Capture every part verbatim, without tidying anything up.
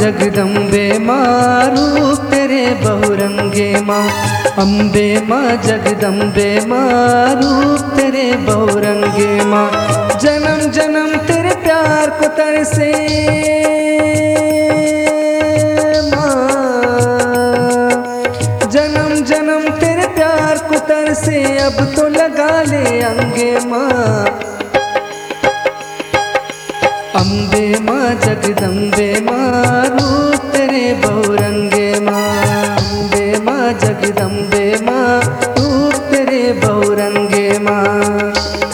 जगदम्बे माँ रूप तेरे बहुरंगे माँ। अम्बे माँ जगदम्बे माँ रूप तेरे बहुरंगे माँ। जन्म जन्म तेरे प्यार को तरसे माँ, जन्म जन्म तेरे प्यार को तरसे अब तो लगा ले अंगे माँ। अम्बे माँ जगदम्बे माँ रूप तेरे बहुरंगे माँ। अम्बे माँ जगदम्बे माँ रूप तेरे बहुरंगे माँ।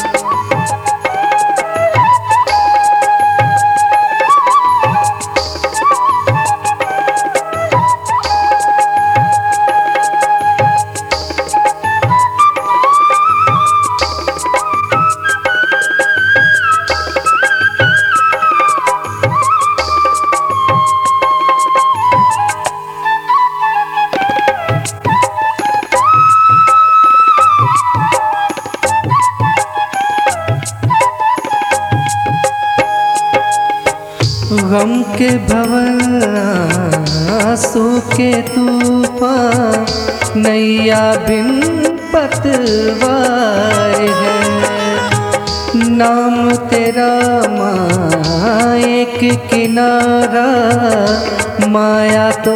गम के भंवर आंसू के तूफान नैया बिन पतवार है। नाम तेरा माँ एक किनारा माया तो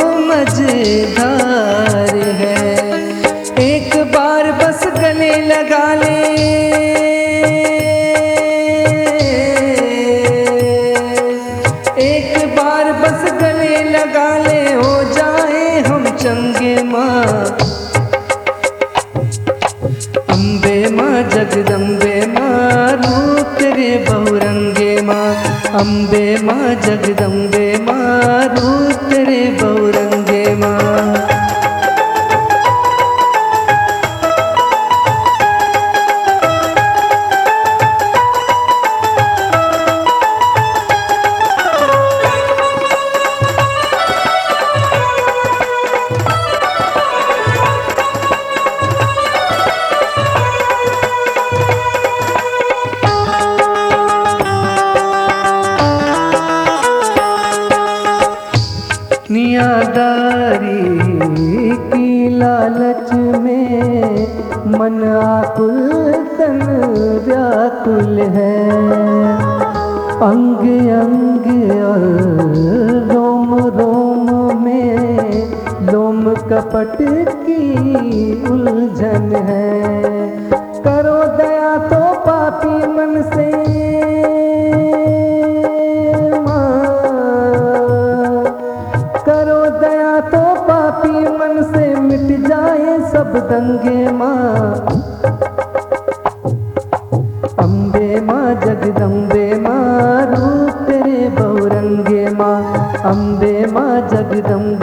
मझधार है। एक बार बस गले लगा ले लगा ले हो जाए हम चंगे माँ। अम्बे माँ जगदम्बे माँ रूप तेरे बहुरंगे माँ। अम्बे माँ जगदम्बे माँ रूप तेरे बहुरंगे माँ। दुनियादारी की लालच में मन आकुल तन व्याकुल है। अंग अंग और रोम रोम में लोम कपट की उलझन है। करो दया तो पापी मन से तो पापी मन से मिट जाए सब दंगे माँ। अम्बे माँ जगदम्बे माँ रूप तेरे बहुरंगे माँ। अम्बे माँ जगदम्बे